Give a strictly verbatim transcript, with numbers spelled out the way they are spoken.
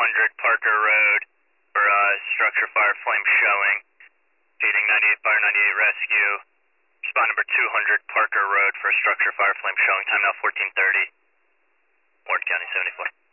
hundred Parker Road for uh, structure fire flame showing. Feeding ninety-eight Fire ninety-eight Rescue. Spot number two hundred Parker Road for structure fire flame showing. Time now fourteen thirty. Ward County seventy-four.